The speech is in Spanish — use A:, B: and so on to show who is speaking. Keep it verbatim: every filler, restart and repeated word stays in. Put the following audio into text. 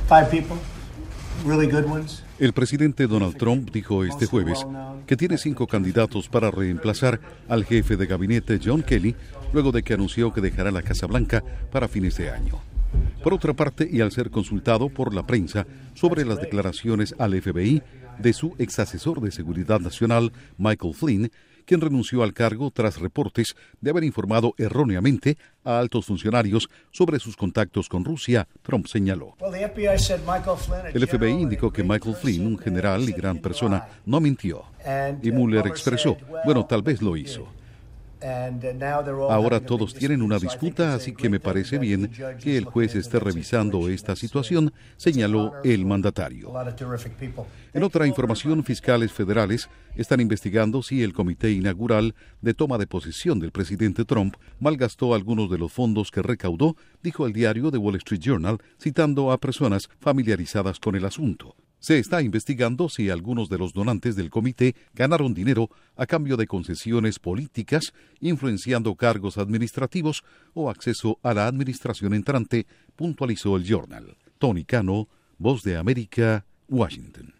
A: Five people, really good ones.
B: El presidente Donald Trump dijo este jueves que tiene cinco candidatos para reemplazar al jefe de gabinete John Kelly, luego de que anunció que dejará la Casa Blanca para fines de año. Por otra parte, y al ser consultado por la prensa sobre las declaraciones al F B I de su exasesor de Seguridad Nacional, Michael Flynn, quien renunció al cargo tras reportes de haber informado erróneamente a altos funcionarios sobre sus contactos con Rusia, Trump señaló. El F B I indicó que Michael Flynn, un general y gran persona, no mintió. Y Mueller expresó, bueno, tal vez lo hizo. Ahora todos tienen una disputa, así que me parece bien que el juez esté revisando esta situación, señaló el mandatario. En otra información, fiscales federales están investigando si el comité inaugural de toma de posesión del presidente Trump malgastó algunos de los fondos que recaudó, dijo el diario The Wall Street Journal, citando a personas familiarizadas con el asunto. Se está investigando si algunos de los donantes del comité ganaron dinero a cambio de concesiones políticas, influenciando cargos administrativos o acceso a la administración entrante, puntualizó el Journal. Tony Cano, Voz de América, Washington.